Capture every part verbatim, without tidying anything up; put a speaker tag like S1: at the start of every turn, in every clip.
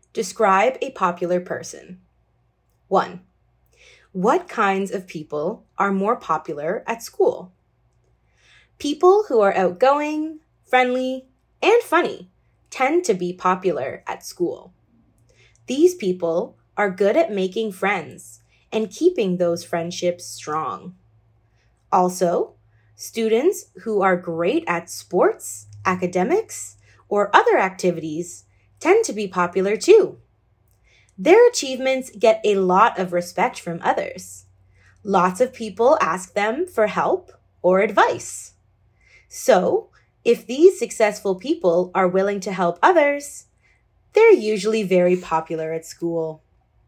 S1: Describe a popular person. one. What kinds of people are more popular at school? People who are outgoing, friendly, and funny tend to be popular at school. These people are good at making friends and keeping those friendships strong. Also, students who are great at sports, academics, or other activities tend to be popular too. Their achievements get a lot of respect from others. Lots of people ask them for help or advice. So, if these successful people are willing to help others, they're usually very popular at school.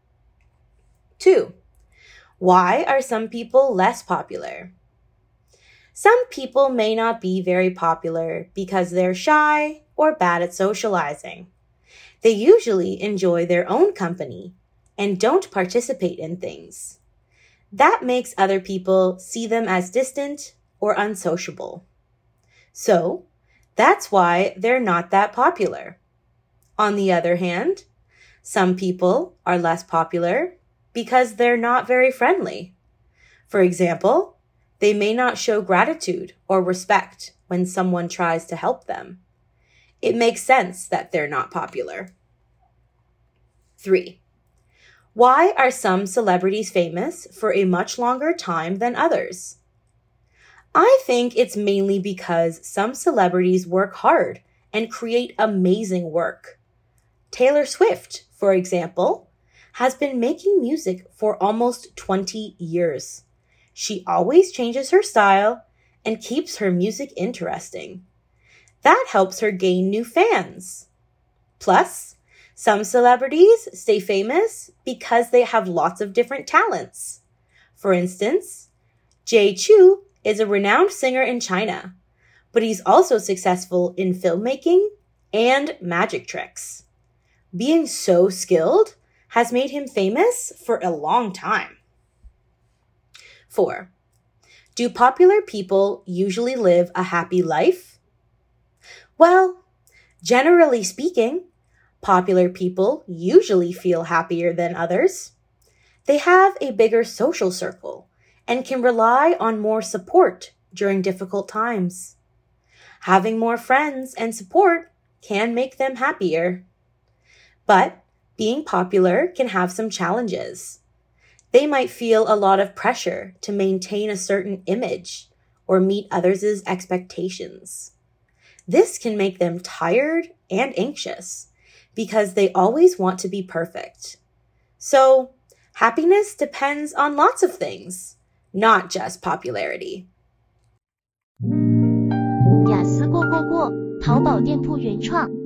S1: two. Why are some people less popular? Some people may not be very popular because they're shy or bad at socializing. They usually enjoy their own company and don't participate in things. That makes other people see them as distant or unsociable. So, that's why they're not that popular. On the other hand, some people are less popular because they're not very friendly. For example, they may not show gratitude or respect when someone tries to help them. It makes sense that they're not popular. three. Why are some celebrities famous for a much longer time than others? I think it's mainly because some celebrities work hard and create amazing work. Taylor Swift, for example, has been making music for almost twenty years. She always changes her style and keeps her music interesting. That helps her gain new fans. Plus, some celebrities stay famous because they have lots of different talents. For instance, Jay Chou is a renowned singer in China, but he's also successful in filmmaking and magic tricks. Being so skilled has made him famous for a long time. four. Do popular people usually live a happy life? Well, generally speaking, popular people usually feel happier than others. They have a bigger social circle and can rely on more support during difficult times. Having more friends and support can make them happier. But being popular can have some challenges. They might feel a lot of pressure to maintain a certain image or meet others' expectations. This can make them tired and anxious because they always want to be perfect. So, happiness depends on lots of things, not just popularity.
S2: 雅思过过过，淘宝店铺原创